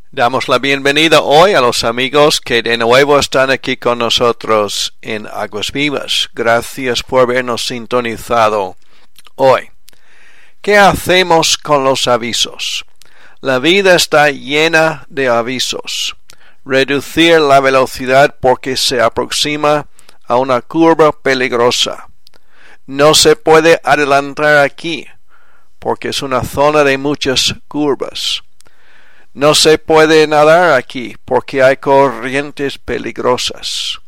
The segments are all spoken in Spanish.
Damos la bienvenida hoy a los amigos que de nuevo están aquí con nosotros en Aguas Vivas. Gracias por habernos sintonizado hoy. ¿Qué hacemos con los avisos? La vida está llena de avisos. Reducir la velocidad porque se aproxima a una curva peligrosa. No se puede adelantar aquí porque es una zona de muchas curvas. No se puede nadar aquí porque hay corrientes peligrosas.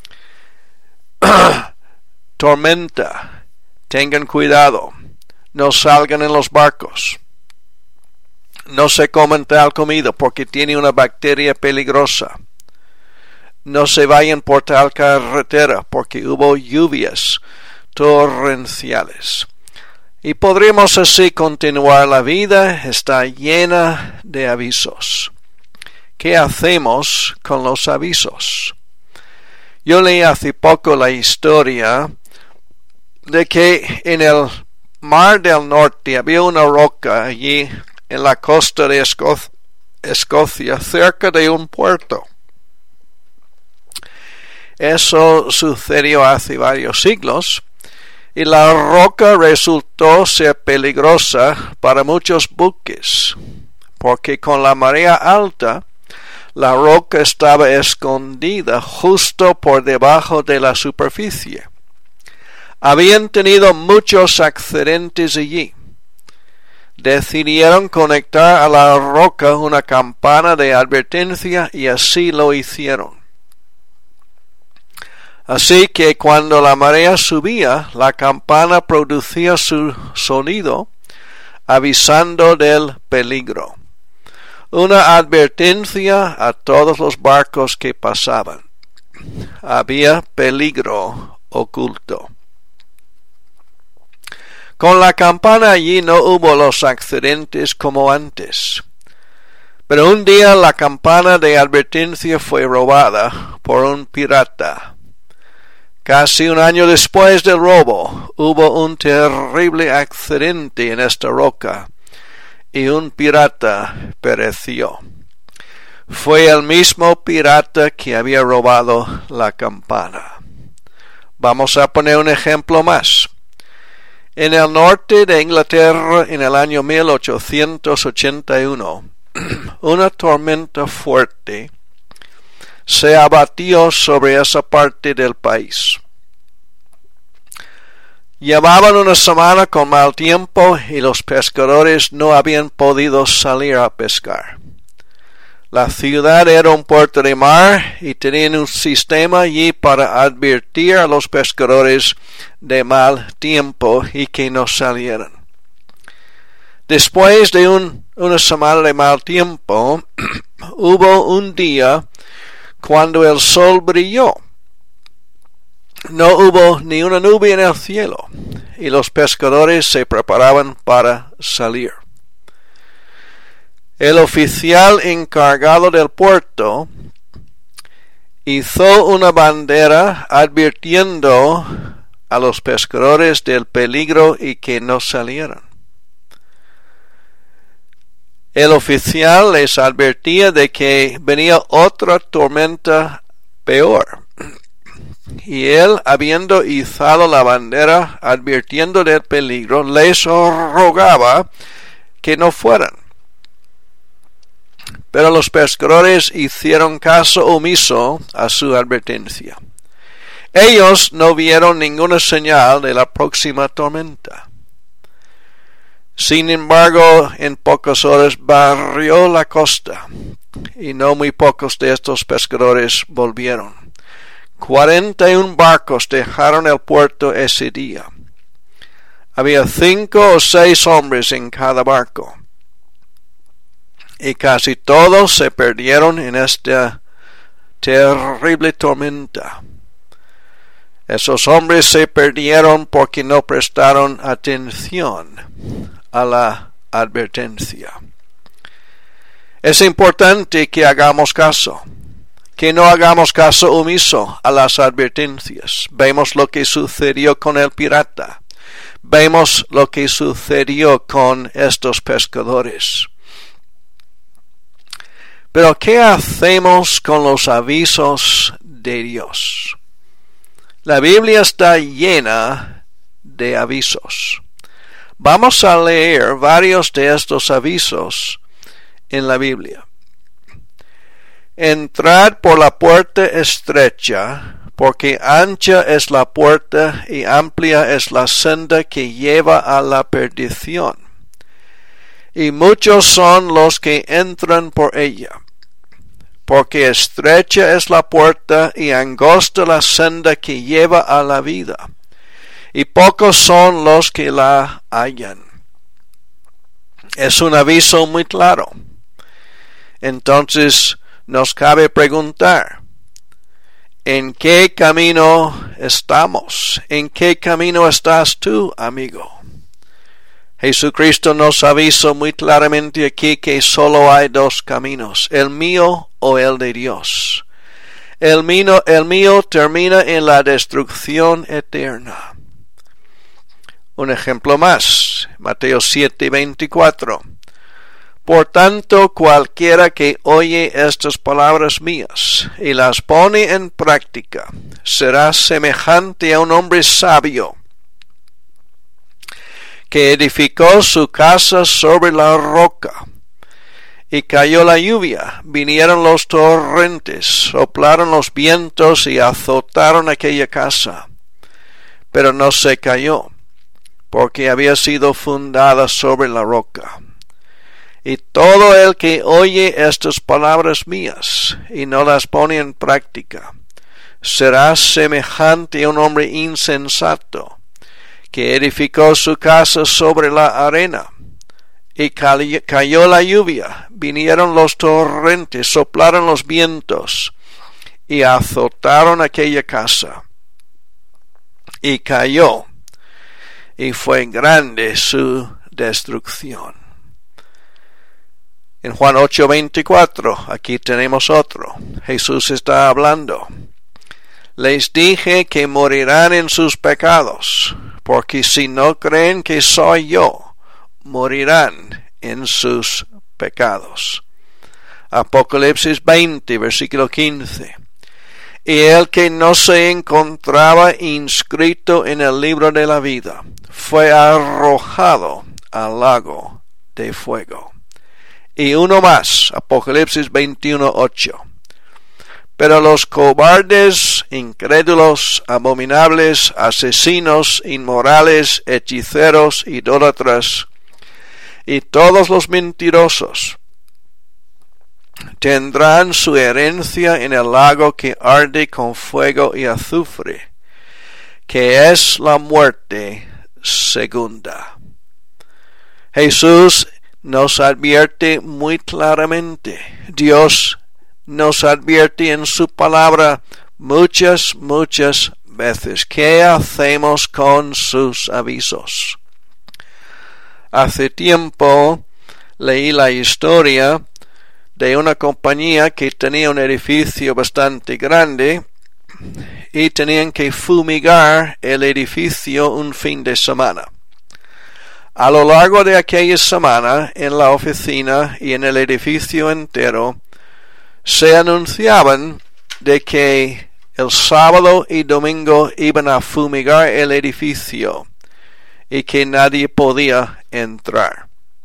Tormenta. Tengan cuidado. No salgan en los barcos. No se coman tal comida porque tiene una bacteria peligrosa. No se vayan por tal carretera porque hubo lluvias torrenciales. Y podremos así continuar. La vida está llena de avisos. ¿Qué hacemos con los avisos? Yo leí hace poco la historia de que en el Mar del Norte había una roca allí en la costa de Escocia, cerca de un puerto. Eso sucedió hace varios siglos. Y la roca resultó ser peligrosa para muchos buques, porque con la marea alta, la roca estaba escondida justo por debajo de la superficie. Habían tenido muchos accidentes allí. Decidieron conectar a la roca una campana de advertencia y así lo hicieron. Así que cuando la marea subía, la campana producía su sonido, avisando del peligro. Una advertencia a todos los barcos que pasaban. Había peligro oculto. Con la campana allí no hubo los accidentes como antes. Pero un día la campana de advertencia fue robada por un pirata. Casi un año después del robo, hubo un terrible accidente en esta roca y un pirata pereció. Fue el mismo pirata que había robado la campana. Vamos a poner un ejemplo más. En el norte de Inglaterra, en el año 1881, una tormenta fuerte se abatió sobre esa parte del país. Llevaban una semana con mal tiempo y los pescadores no habían podido salir a pescar. La ciudad era un puerto de mar y tenían un sistema allí para advertir a los pescadores de mal tiempo y que no salieran. Después de una semana de mal tiempo, hubo un día cuando el sol brilló. No hubo ni una nube en el cielo y los pescadores se preparaban para salir. El oficial encargado del puerto hizo una bandera advirtiendo a los pescadores del peligro y que no salieran. El oficial les advertía de que venía otra tormenta peor. Y él, habiendo izado la bandera, advirtiendo del peligro, les rogaba que no fueran. Pero los pescadores hicieron caso omiso a su advertencia. Ellos no vieron ninguna señal de la próxima tormenta. Sin embargo, en pocas horas barrió la costa, y no muy pocos de estos pescadores volvieron. 41 barcos dejaron el puerto ese día. Había 5 o 6 hombres en cada barco. Y casi todos se perdieron en esta terrible tormenta. Esos hombres se perdieron porque no prestaron atención a la advertencia. Es importante que hagamos caso. Que no hagamos caso omiso a las advertencias. Vemos lo que sucedió con el pirata. Vemos lo que sucedió con estos pescadores. Pero ¿qué hacemos con los avisos de Dios? La Biblia está llena de avisos. Vamos a leer varios de estos avisos en la Biblia. Entrad por la puerta estrecha, porque ancha es la puerta y amplia es la senda que lleva a la perdición. Y muchos son los que entran por ella. Porque estrecha es la puerta y angosta la senda que lleva a la vida. Y pocos son los que la hallan. Es un aviso muy claro. Entonces nos cabe preguntar, ¿en qué camino estamos? ¿En qué camino estás tú, amigo? Jesucristo nos avisó muy claramente aquí que solo hay dos caminos, el mío o el de Dios. El mío termina en la destrucción eterna. Un ejemplo más, Mateo 7:24. Por tanto, cualquiera que oye estas palabras mías y las pone en práctica, será semejante a un hombre sabio que edificó su casa sobre la roca. Y cayó la lluvia, vinieron los torrentes, soplaron los vientos y azotaron aquella casa. Pero no se cayó, porque había sido fundada sobre la roca. Y todo el que oye estas palabras mías y no las pone en práctica, será semejante a un hombre insensato, que edificó su casa sobre la arena. Y cayó la lluvia, vinieron los torrentes, soplaron los vientos, y azotaron aquella casa. Y cayó, y fue grande su destrucción. En Juan 8:24, aquí tenemos otro. Jesús está hablando. Les dije que morirán en sus pecados, porque si no creen que soy yo, morirán en sus pecados. Apocalipsis 20, versículo 15. Y el que no se encontraba inscrito en el libro de la vida, fue arrojado al lago de fuego. Y uno más, Apocalipsis 21:8. Pero los cobardes, incrédulos, abominables, asesinos, inmorales, hechiceros, idólatras, y todos los mentirosos, tendrán su herencia en el lago que arde con fuego y azufre, que es la muerte segunda. Jesús nos advierte muy claramente. Dios nos advierte en su palabra muchas veces. ¿Qué hacemos con sus avisos? Hace tiempo leí la historia de una compañía que tenía un edificio bastante grande y tenían que fumigar el edificio un fin de semana. A lo largo de aquella semana, en la oficina y en el edificio entero, se anunciaban de que el sábado y domingo iban a fumigar el edificio y que nadie podía entrar.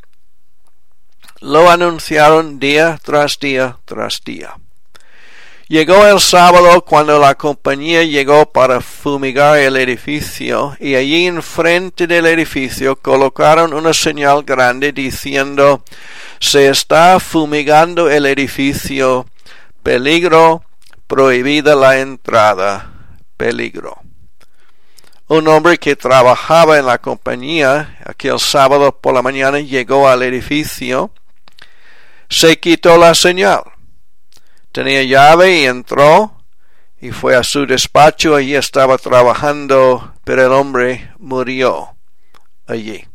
Lo anunciaron día tras día tras día. Llegó el sábado cuando la compañía llegó para fumigar el edificio y allí enfrente del edificio colocaron una señal grande diciendo: se está fumigando el edificio, peligro, prohibida la entrada, peligro. Un hombre que trabajaba en la compañía aquel sábado por la mañana llegó al edificio, se quitó la señal. Tenía llave y entró y fue a su despacho. Allí estaba trabajando, pero el hombre murió allí.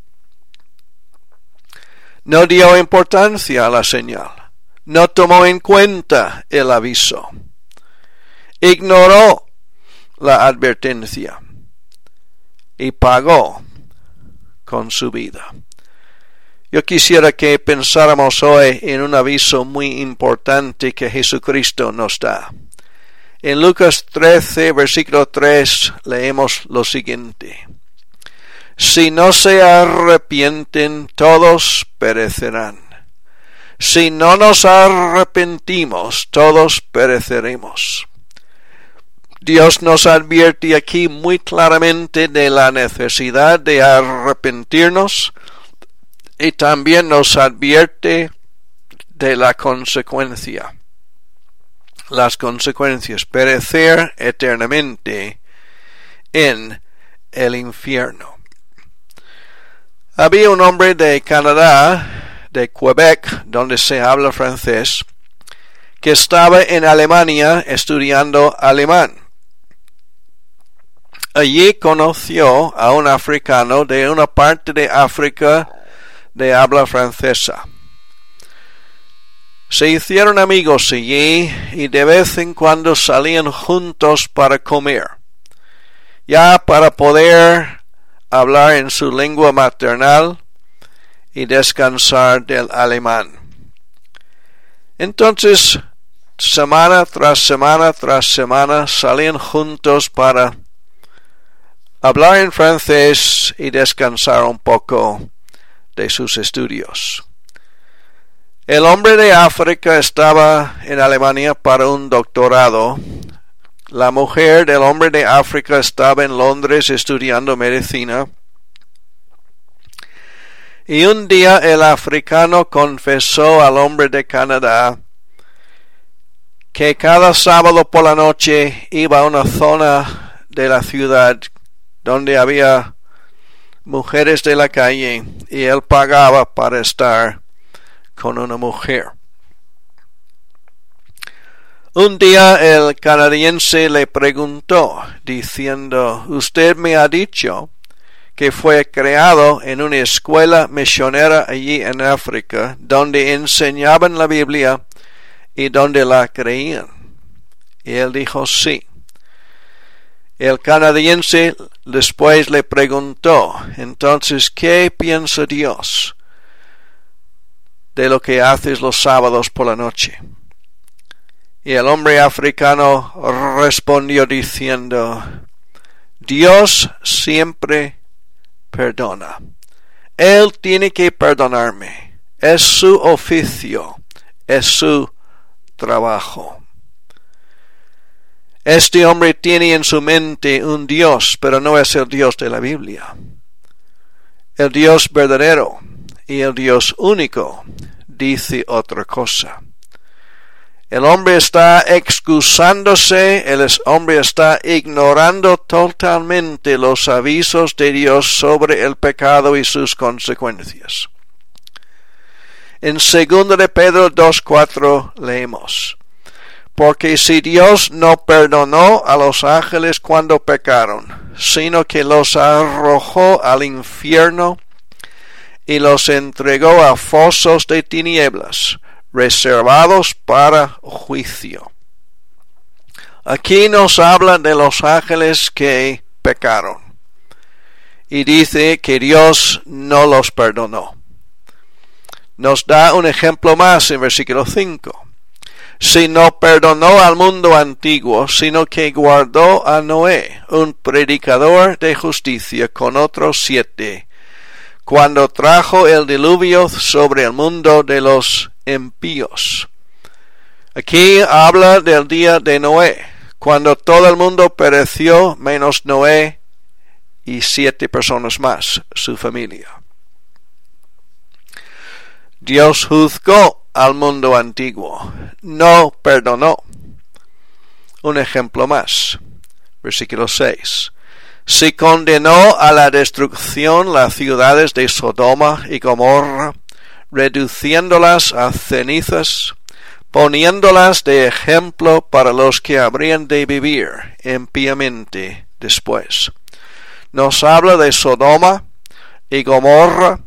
No dio importancia a la señal. No tomó en cuenta el aviso. Ignoró la advertencia y pagó con su vida. Yo quisiera que pensáramos hoy en un aviso muy importante que Jesucristo nos da. En Lucas 13, versículo 3, leemos lo siguiente. Si no se arrepienten, todos perecerán. Si no nos arrepentimos, todos pereceremos. Dios nos advierte aquí muy claramente de la necesidad de arrepentirnos y también nos advierte de la consecuencia. Las consecuencias, perecer eternamente en el infierno. Había un hombre de Canadá, de Quebec, donde se habla francés, que estaba en Alemania estudiando alemán. Allí conoció a un africano de una parte de África de habla francesa. Se hicieron amigos allí y de vez en cuando salían juntos para comer, ya para poder hablar en su lengua maternal y descansar del alemán. Entonces, semana tras semana salían juntos para hablar en francés y descansar un poco de sus estudios. El hombre de África estaba en Alemania para un doctorado. La mujer del hombre de África estaba en Londres estudiando medicina. Y un día el africano confesó al hombre de Canadá que cada sábado por la noche iba a una zona de la ciudad donde había mujeres de la calle y él pagaba para estar con una mujer. Un día el canadiense le preguntó, diciendo, «Usted me ha dicho que fue creado en una escuela misionera allí en África, donde enseñaban la Biblia y donde la creían». Y él dijo, «Sí». El canadiense después le preguntó, «Entonces, ¿qué piensa Dios de lo que haces los sábados por la noche?» Y el hombre africano respondió diciendo, «Dios siempre perdona. Él tiene que perdonarme. Es su oficio, es su trabajo». Este hombre tiene en su mente un Dios, pero no es el Dios de la Biblia. El Dios verdadero y el Dios único dice otra cosa. El hombre está excusándose, el hombre está ignorando totalmente los avisos de Dios sobre el pecado y sus consecuencias. En 2 de Pedro 2:4 leemos, «Porque si Dios no perdonó a los ángeles cuando pecaron, sino que los arrojó al infierno y los entregó a fosos de tinieblas, reservados para juicio». Aquí nos habla de los ángeles que pecaron y dice que Dios no los perdonó. Nos da un ejemplo más en versículo 5. «Si no perdonó al mundo antiguo, sino que guardó a Noé, un predicador de justicia, con otros 7, cuando trajo el diluvio sobre el mundo de los impíos». Aquí habla del día de Noé, cuando todo el mundo pereció menos Noé y 7 personas más, su familia. Dios juzgó al mundo antiguo, no perdonó. Un ejemplo más, versículo 6. «Si condenó a la destrucción las ciudades de Sodoma y Gomorra, reduciéndolas a cenizas, poniéndolas de ejemplo para los que habrían de vivir impíamente después». Nos habla de Sodoma y Gomorra,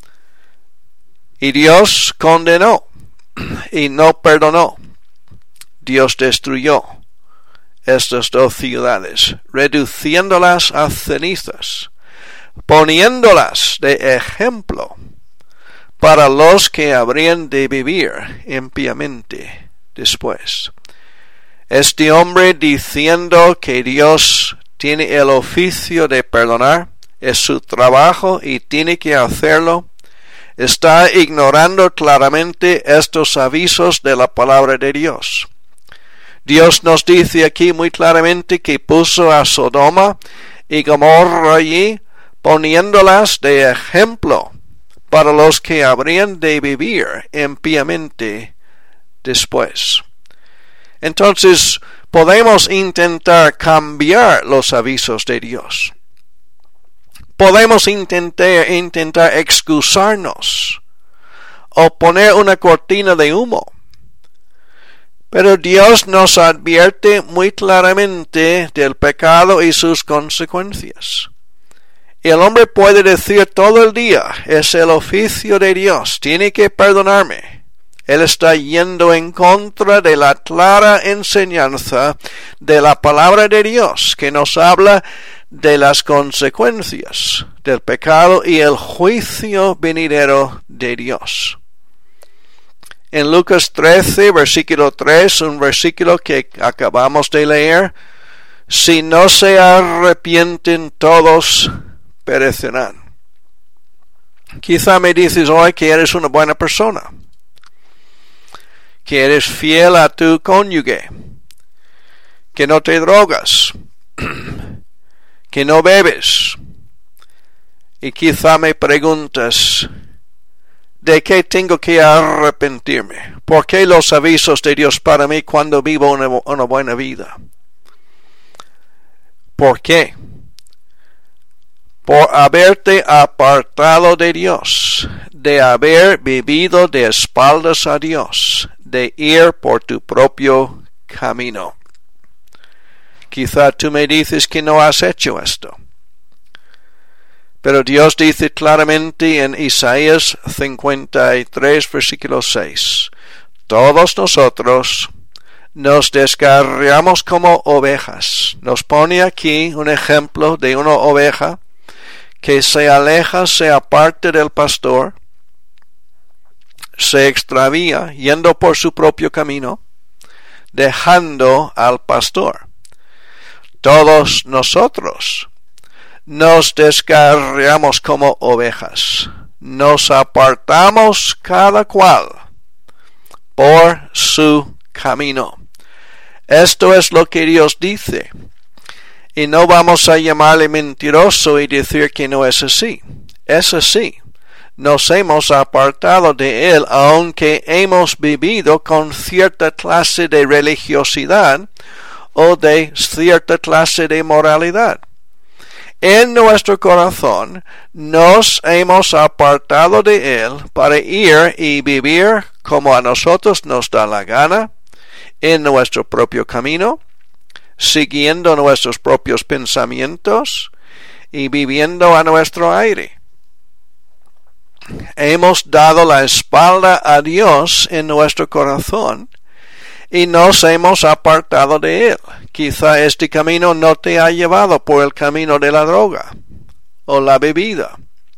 y Dios condenó y no perdonó. Dios destruyó estas 2 ciudades, reduciéndolas a cenizas, poniéndolas de ejemplo para los que habrían de vivir impíamente después. Este hombre, diciendo que Dios tiene el oficio de perdonar, es su trabajo y tiene que hacerlo, está ignorando claramente estos avisos de la palabra de Dios. Dios nos dice aquí muy claramente que puso a Sodoma y Gomorra allí, poniéndolas de ejemplo para los que habrían de vivir impíamente después. Entonces, podemos intentar cambiar los avisos de Dios. Podemos intentar excusarnos o poner una cortina de humo. Pero Dios nos advierte muy claramente del pecado y sus consecuencias. Y el hombre puede decir todo el día, es el oficio de Dios, tiene que perdonarme. Él está yendo en contra de la clara enseñanza de la palabra de Dios, que nos habla de las consecuencias del pecado y el juicio venidero de Dios. En Lucas 13, versículo 3, un versículo que acabamos de leer, si no se arrepienten todos perecerán. Quizá me dices hoy que eres una buena persona, que eres fiel a tu cónyuge, que no te drogas, que no bebes. Y quizá me preguntas, ¿de qué tengo que arrepentirme? ¿Por qué los avisos de Dios para mí cuando vivo una buena vida? ¿Por qué? Por haberte apartado de Dios, de haber vivido de espaldas a Dios, de ir por tu propio camino. Quizá tú me dices que no has hecho esto. Pero Dios dice claramente en Isaías 53, versículo 6, todos nosotros nos descarriamos como ovejas. Nos pone aquí un ejemplo de una oveja que se aleja, se aparte del pastor, se extravía yendo por su propio camino, dejando al pastor. Todos nosotros nos descarriamos como ovejas, nos apartamos cada cual por su camino. Esto es lo que Dios dice. Y no vamos a llamarle mentiroso y decir que no es así. Es así. Nos hemos apartado de Él, aunque hemos vivido con cierta clase de religiosidad o de cierta clase de moralidad. En nuestro corazón nos hemos apartado de Él para ir y vivir como a nosotros nos da la gana, en nuestro propio camino, siguiendo nuestros propios pensamientos y viviendo a nuestro aire. Hemos dado la espalda a Dios en nuestro corazón y nos hemos apartado de Él. Quizá este camino no te ha llevado por el camino de la droga o la bebida,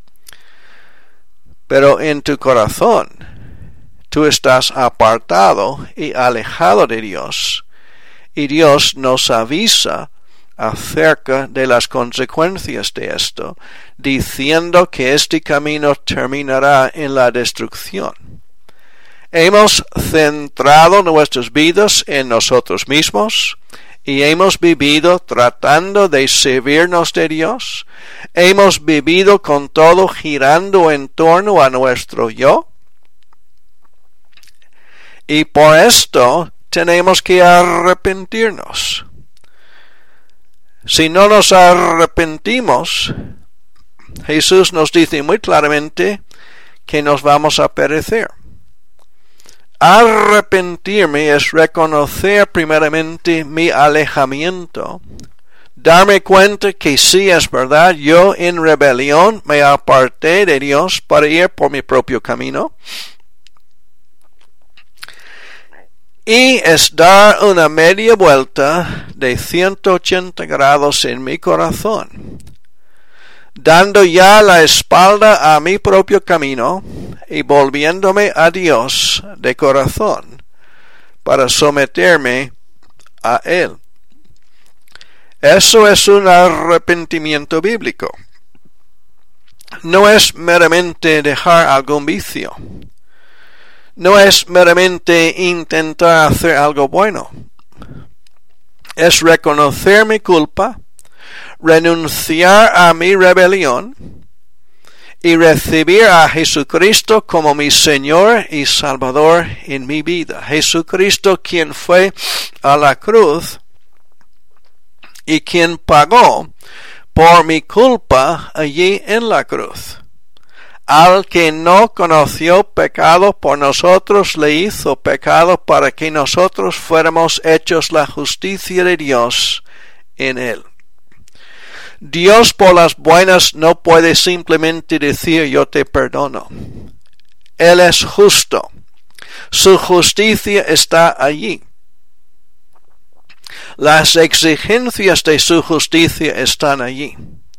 pero en tu corazón tú estás apartado y alejado de Dios, y Dios nos avisa acerca de las consecuencias de esto, diciendo que este camino terminará en la destrucción. Hemos centrado nuestras vidas en nosotros mismos y hemos vivido tratando de servirnos de Dios. Hemos vivido con todo girando en torno a nuestro yo. Y por esto tenemos que arrepentirnos. Si no nos arrepentimos, Jesús nos dice muy claramente que nos vamos a perecer. Arrepentirme es reconocer primeramente mi alejamiento, darme cuenta que sí es verdad, yo en rebelión me aparté de Dios para ir por mi propio camino, y es dar una media vuelta de 180 grados en mi corazón, dando ya la espalda a mi propio camino y volviéndome a Dios de corazón para someterme a Él. Eso es un arrepentimiento bíblico. No es meramente dejar algún vicio. No es meramente intentar hacer algo bueno. Es reconocer mi culpa, renunciar a mi rebelión y recibir a Jesucristo como mi Señor y Salvador en mi vida. Jesucristo, quien fue a la cruz y quien pagó por mi culpa allí en la cruz. Al que no conoció pecado por nosotros le hizo pecado para que nosotros fuéramos hechos la justicia de Dios en él. Dios por las buenas no puede simplemente decir yo te perdono. Él es justo. Su justicia está allí. Las exigencias de su justicia están allí.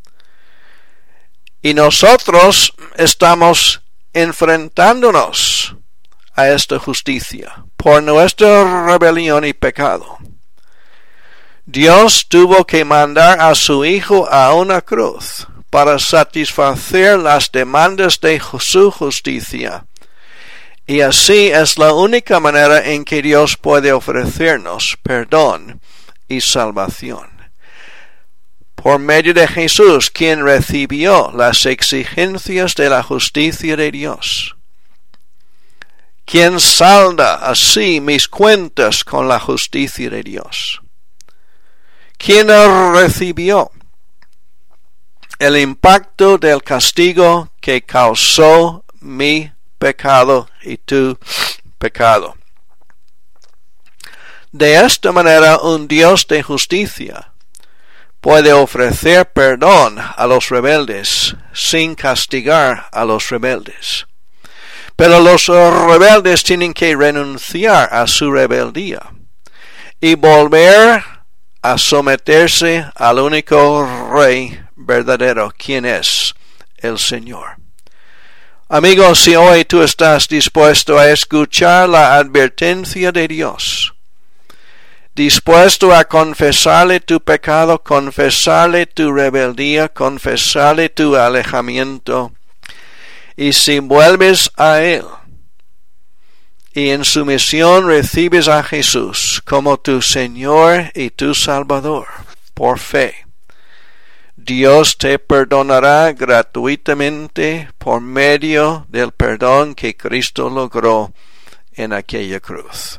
Y nosotros estamos enfrentándonos a esta justicia por nuestra rebelión y pecado. Dios tuvo que mandar a su Hijo a una cruz para satisfacer las demandas de su justicia. Y así es la única manera en que Dios puede ofrecernos perdón y salvación. Por medio de Jesús, quien recibió las exigencias de la justicia de Dios, quien salda así mis cuentas con la justicia de Dios, quien recibió el impacto del castigo que causó mi pecado y tu pecado. De esta manera, un Dios de justicia puede ofrecer perdón a los rebeldes sin castigar a los rebeldes. Pero los rebeldes tienen que renunciar a su rebeldía y volver a someterse al único Rey verdadero, quien es el Señor. Amigos, si hoy tú estás dispuesto a escuchar la advertencia de Dios, dispuesto a confesarle tu pecado, confesarle tu rebeldía, confesarle tu alejamiento, y si vuelves a Él, y en su misión recibes a Jesús como tu Señor y tu Salvador, por fe, Dios te perdonará gratuitamente por medio del perdón que Cristo logró en aquella cruz.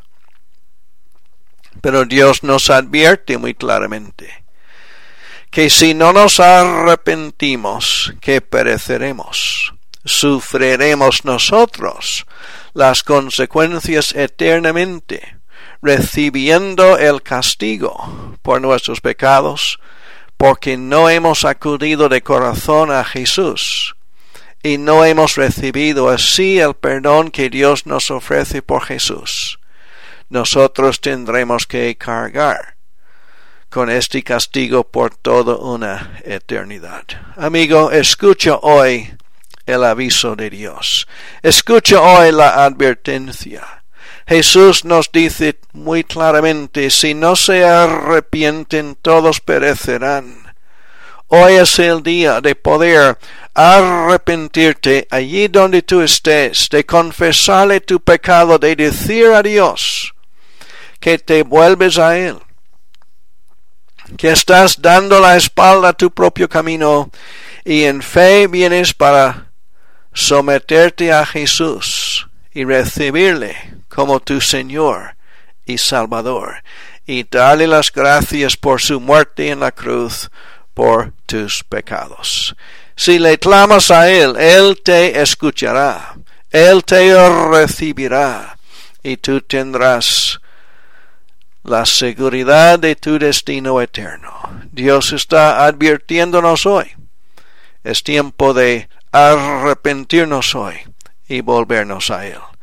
Pero Dios nos advierte muy claramente que si no nos arrepentimos, que pereceremos. Sufriremos nosotros las consecuencias eternamente, recibiendo el castigo por nuestros pecados, porque no hemos acudido de corazón a Jesús y no hemos recibido así el perdón que Dios nos ofrece por Jesús. Nosotros tendremos que cargar con este castigo por toda una eternidad. Amigo, escucha hoy el aviso de Dios. Escucha hoy la advertencia. Jesús nos dice muy claramente, si no se arrepienten, todos perecerán. Hoy es el día de poder arrepentirte allí donde tú estés, de confesarle tu pecado, de decir a Dios que te vuelves a Él, que estás dando la espalda a tu propio camino y en fe vienes para someterte a Jesús y recibirle como tu Señor y Salvador y darle las gracias por su muerte en la cruz por tus pecados. Si le clamas a Él, Él te escuchará, Él te recibirá y tú tendrás la seguridad de tu destino eterno. Dios está advirtiéndonos hoy. Es tiempo de arrepentirnos hoy y volvernos a Él.